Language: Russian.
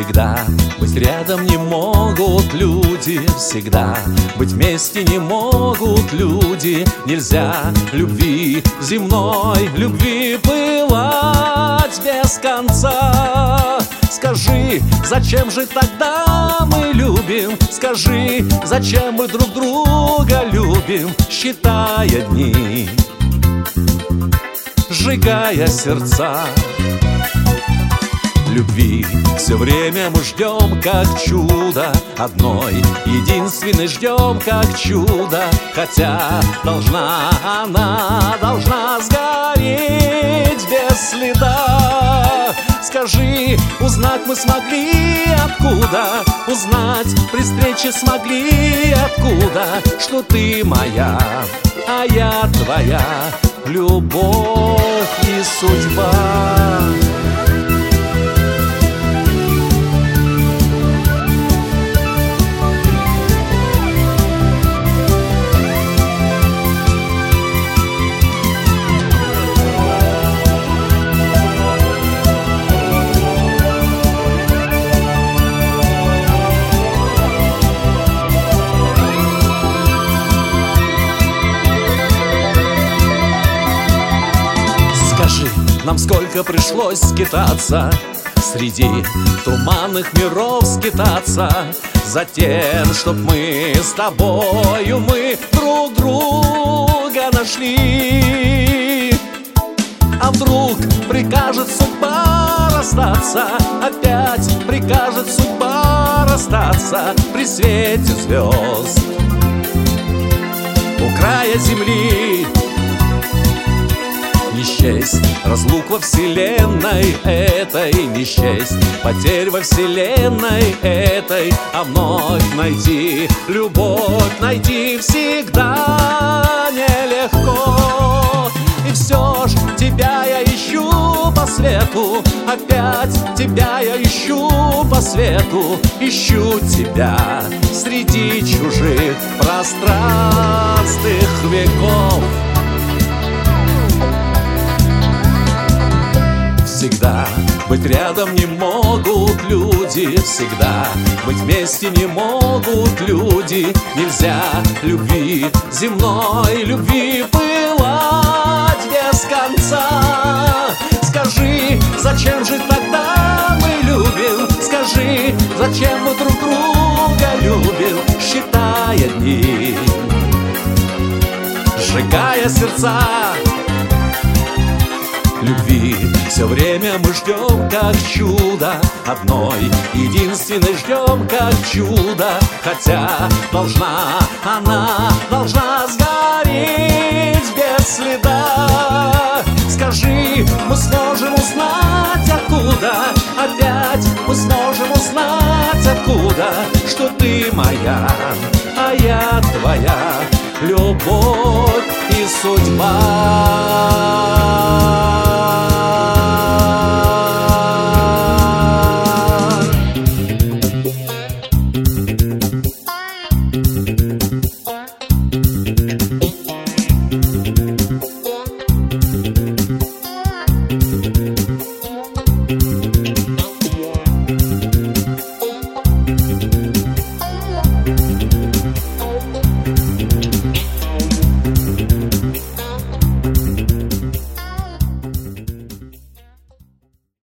Всегда быть рядом не могут люди, всегда быть вместе не могут люди. Нельзя любви земной, любви пылать без конца. Скажи, зачем же тогда мы любим? Скажи, зачем мы друг друга любим? Считая дни, сжигая сердца. Любви все время мы ждем, как чудо, одной единственной ждем, как чудо. Хотя она должна сгореть без следа. Скажи, узнать мы смогли откуда? Узнать при встрече смогли откуда? Что ты моя, а я твоя, любовь и судьба. Нам сколько пришлось скитаться, среди туманных миров скитаться, за тем, чтоб мы с тобою мы друг друга нашли. А вдруг прикажет судьба расстаться, опять прикажет судьба расстаться при свете звезд у края земли. Не счесть разлук во вселенной этой, не счесть потерь во вселенной этой, а вновь найти любовь, найти всегда нелегко. И все ж тебя я ищу по свету, опять тебя я ищу по свету, ищу тебя среди чужих пространственных веков. Всегда быть рядом не могут люди, всегда быть вместе не могут люди. Нельзя любви земной, любви пылать без конца. Скажи, зачем же тогда мы любим? Скажи, зачем мы друг друга любим? Считая дни, сжигая сердца. Любви все время мы ждем, как чудо, одной единственной ждем, как чудо. Хотя она должна сгореть без следа. Скажи, мы сможем узнать откуда, опять мы сможем узнать откуда, что ты моя, а я твоя, любовь и судьба.